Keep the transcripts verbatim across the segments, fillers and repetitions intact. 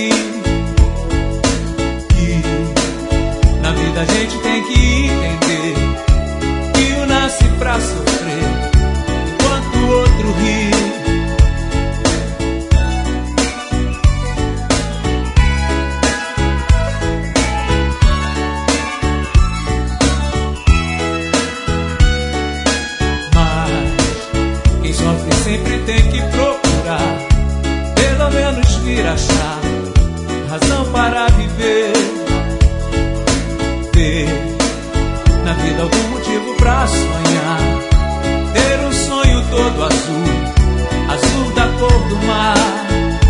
Que na vida a gente tem que entender que um nasce pra sofrer enquanto o outro ri. Mas quem sofre sempre tem que procurar, pelo menos vir achar razão para viver. Ter na vida algum motivo pra sonhar, ter um sonho todo azul, azul da cor do mar.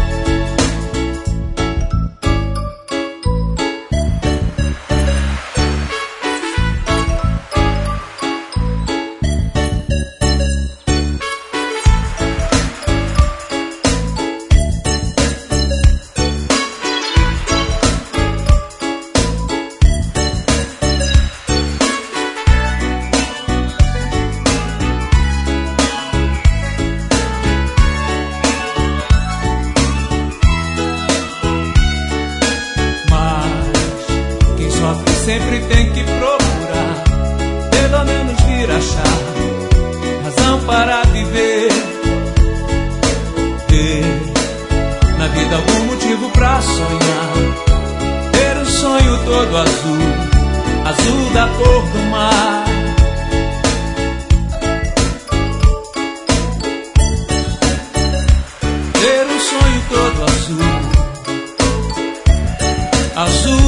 Sempre tem que procurar, pelo menos vir achar razão para viver. Ter na vida algum motivo pra sonhar, ter um sonho todo azul, azul da cor do mar. Ter um sonho todo azul, azul